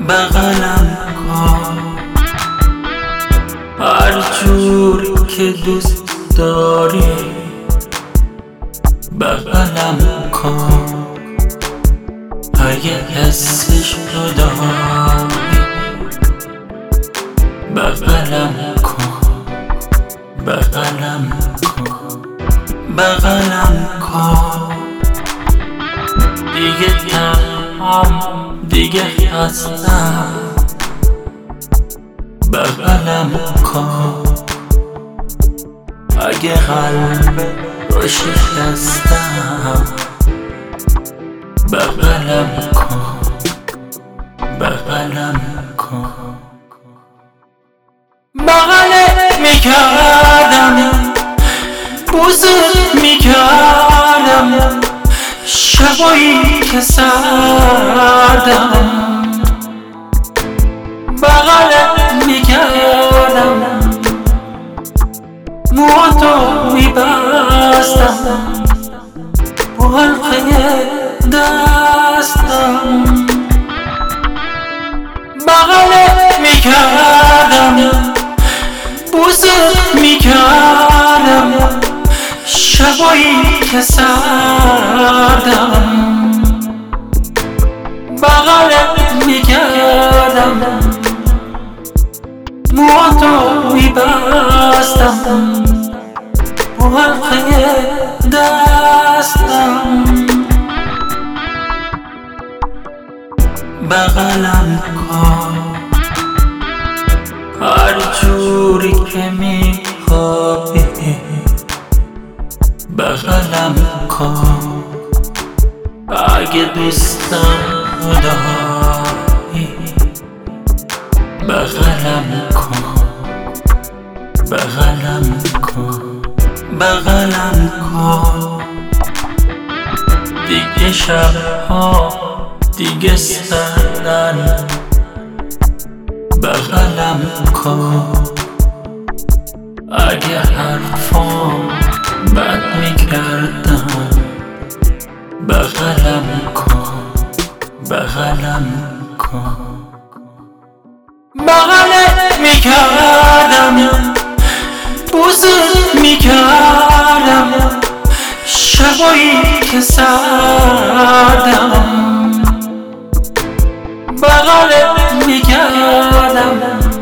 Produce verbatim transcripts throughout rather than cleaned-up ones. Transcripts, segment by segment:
بغلم کن هر جوری که دوست داری، بغلم کن اگه حسش رو داری، بغلم کن بغلم کن بغلم کن. دیگه تنهام دیگه هستم، بغلم کن اگه قلب رو شکستم، بغلم کن بغلم کن. بغلت میکردم، بوست میکردم، شبایی که سردم، بغلت میکردم، موهاتو میبستم با حلقه دستم، بغلت میکردم، بوست میکردم، شبایی که سردم، بغلت میکردم، موهاتو میبستم با حلقه دستم، بغلم کن هر جوری که میخوابی، بغلم کن اگه دوستم داری، بغلم کن بغلم کن بغلم کن. دیگه شبها دیگه سردن، بغلم کن اگه حرفام بد میکردم، بغلم کن بغلم کن. بغلت میکردم، بوست میکردم، شبایی که سردم، بغلت میکردم،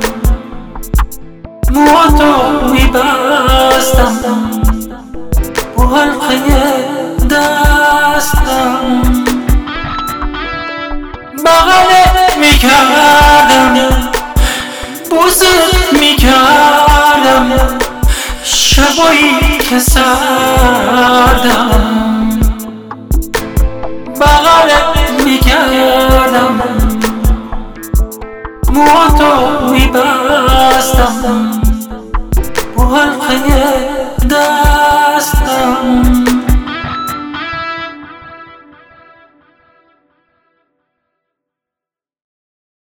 موهاتو میبستم با حلقه دستم، بغلت میکردم، بوست میکردم، شبایی که سردم، بغلت میکردم، موهاتو میبستم با حلقه